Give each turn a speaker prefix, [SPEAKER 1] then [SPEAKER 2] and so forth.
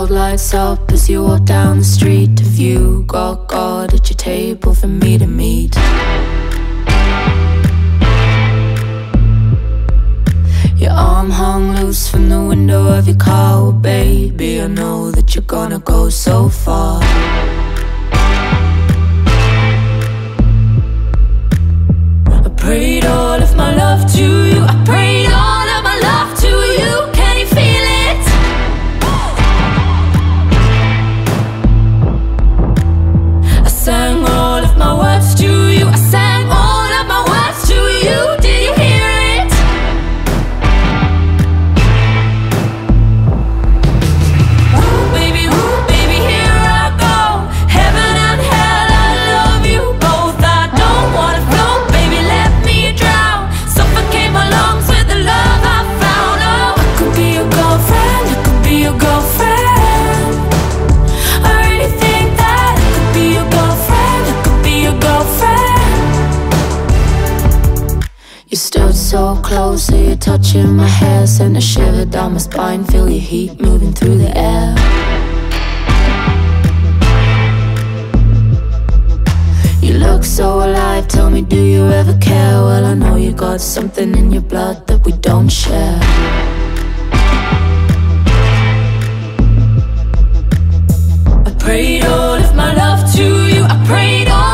[SPEAKER 1] world lights up as you walk down the street. Have you got God at your table for me to meet? Your arm hung loose from the window of your car. Well, baby, I know that you're gonna go so far. I prayed all of my love to you. I prayed all of my love to you. Can you feel it? I sang all of my words to you. I sang all of my words to you. Did you hear it? Ooh, baby, here I go. Heaven and hell, I love you both. I don't wanna float, baby, let me drown. Suffocate my lungs with the love I found. Oh, I could be your girlfriend, I could be your girlfriend. I really think that I could be your girlfriend, I could be your girlfriend. You stood so close, so you're touching my hair. Sent a shiver down my spine, feel your heat moving through the air. You look so alive, tell me, do you ever care? Well, I know you got something in your blood that we don't share. I prayed all of my love to you. I prayed all